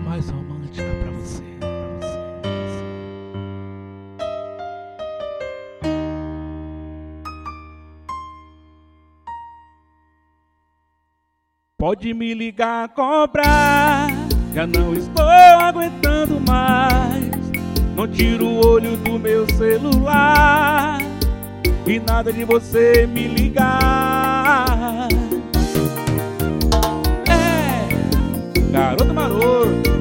mais romântica pra você. Pode me ligar, cobrar, já não estou aguentando mais. Não tiro o olho do meu celular e nada de você me ligar. Garoto maroto,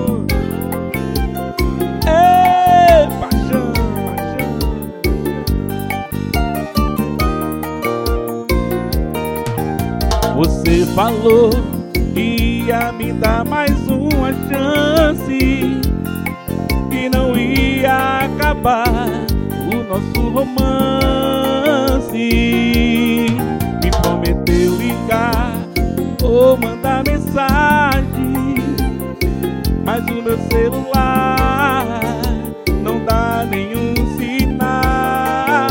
paixão, paixão. Você falou que ia me dar mais uma chance, que não ia acabar o nosso romance. Me prometeu ligar ou mandar mensagem, mas o meu celular não dá nenhum sinal.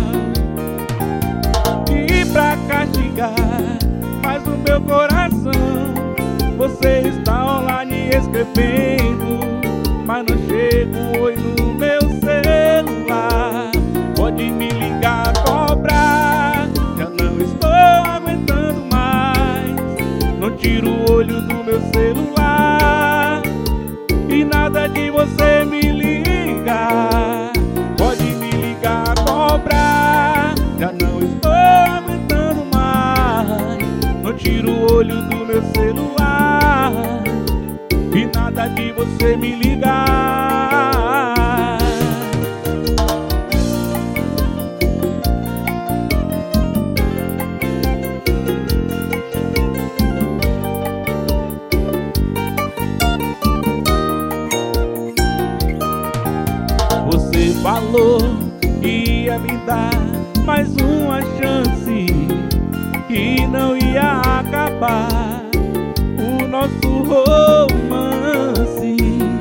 E pra castigar mais o meu coração, você está online escrevendo, mas não chega um oi no meu celular. Pode me ligar, cobrar, já não estou aguentando mais. Não tiro o olho do meu celular e nada de você me liga. Pode me ligar, cobrar, já não estou aguentando mais. Não tiro o olho do meu celular e nada de você me ligar. Você falou que ia me dar mais uma chance, que não ia acabar o nosso romance.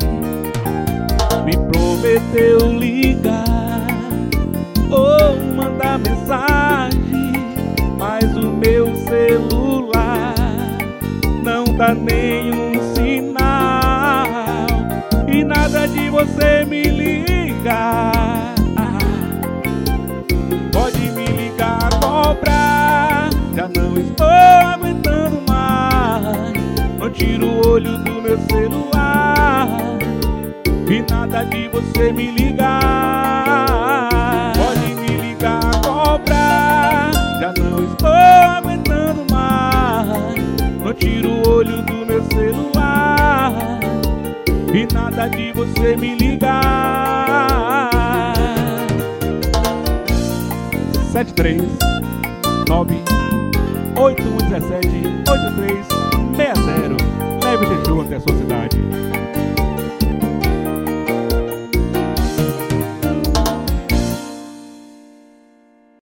Me prometeu ligar ou mandar mensagem, mas o meu celular não dá nenhum sinal e nada de você me liga. Pode me ligar, cobrar, já não estou aguentando mais. Não tiro o olho do meu celular e nada de você me ligar. Pode me ligar, cobrar, já não estou aguentando mais. Não tiro o olho do meu celular e nada de você me ligar. 73981178360. Leve esse jogo até a sua cidade.